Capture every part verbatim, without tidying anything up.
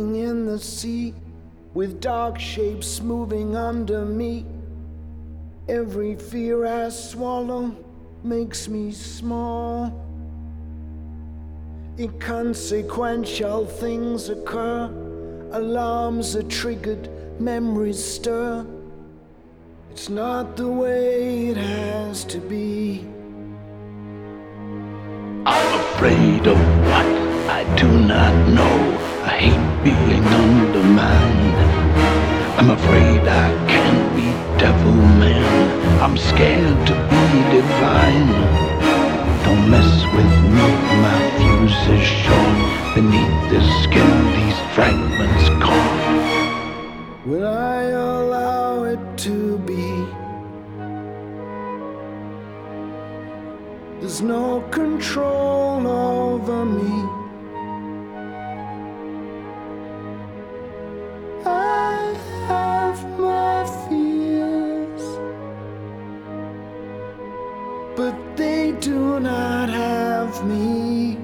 floating in the sea, with dark shapes moving under me. Every fear I swallow makes me small. Inconsequential things occur, alarms are triggered, memories stir. It's not the way it has to be. I'm afraid of what I do not know. I hate being undermined. I'm afraid I can't be devil man. I'm scared to be divine. Don't mess with me, my fuse is short. Beneath this skin, these fragments caught. Will I allow it to be? There's no control over me. I have my fears, but they do not have me.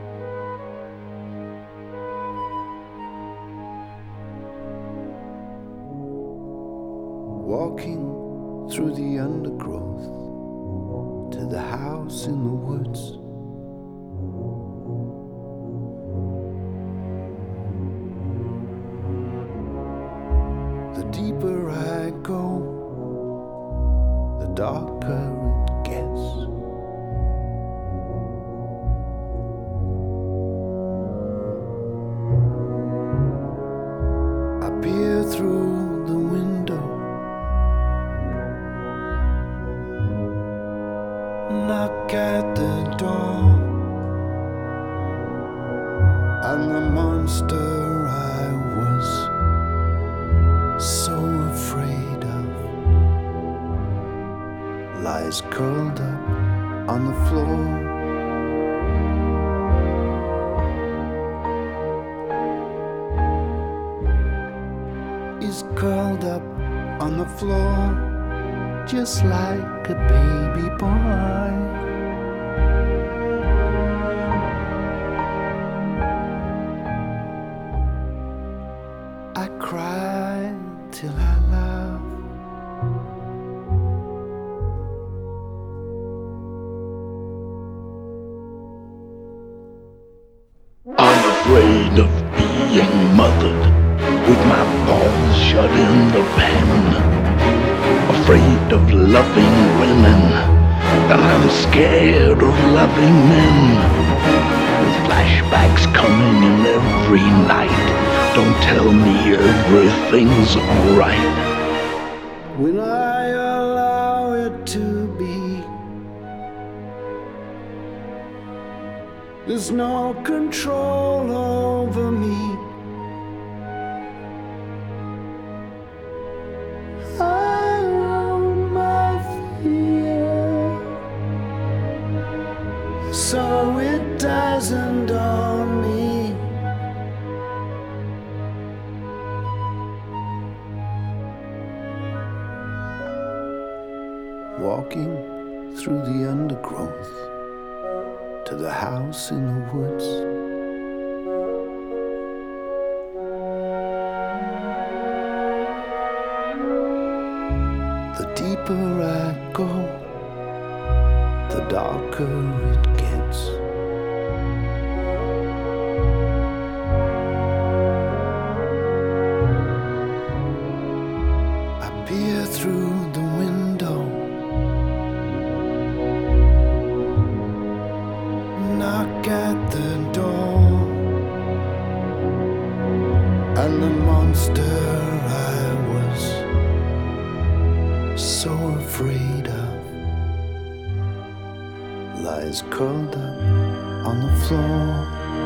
Walking through the undergrowth to the house in the woods. The deeper I go, the darker it gets. I peer through the window, knock at the door, and the monster I was so afraid of lies curled up on the floor. He's curled up on the floor, just like a baby boy. I cry till I laugh. I'm afraid of being mothered, with my balls shut in the pen. Afraid of loving women, and I'm scared of loving men. With flashbacks coming in every night, don't tell me everything's alright. Will I allow it to be? There's no control over me. I own my fear, so it doesn't own me. Walking through the undergrowth to the house in the woods. The deeper I go, the darker it gets. I peer through the window, knock at the door, and the monster I was so afraid of lies curled up on the floor.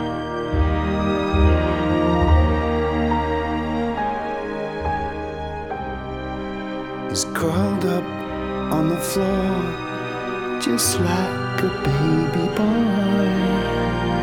He's curled up on the floor, just like a baby boy.